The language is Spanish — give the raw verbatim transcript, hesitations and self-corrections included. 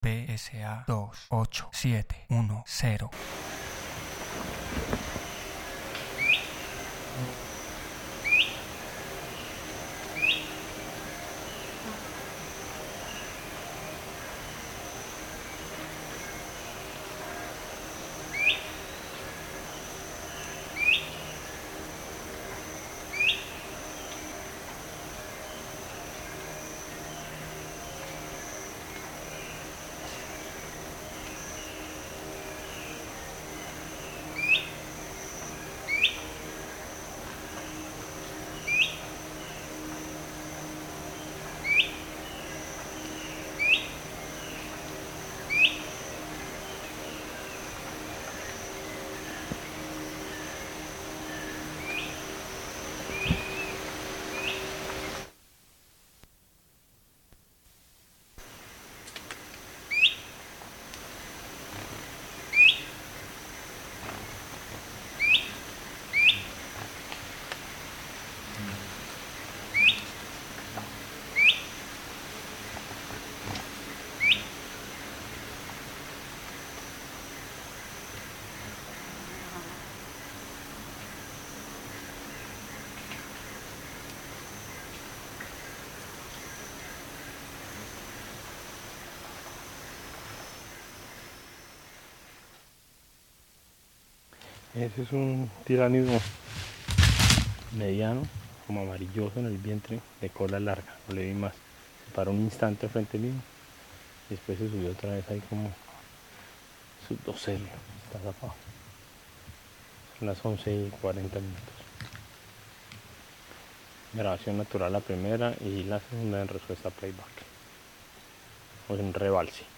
P S A dos ocho siete uno cero. Ese es un tiránido mediano, como amarilloso en el vientre, de cola larga, no le vi más. Se paró un instante frente mío y después se subió otra vez ahí como su dosel, está tapado. Son las once y cuarenta minutos. Grabación natural la primera y la segunda en respuesta a playback, o en rebalse.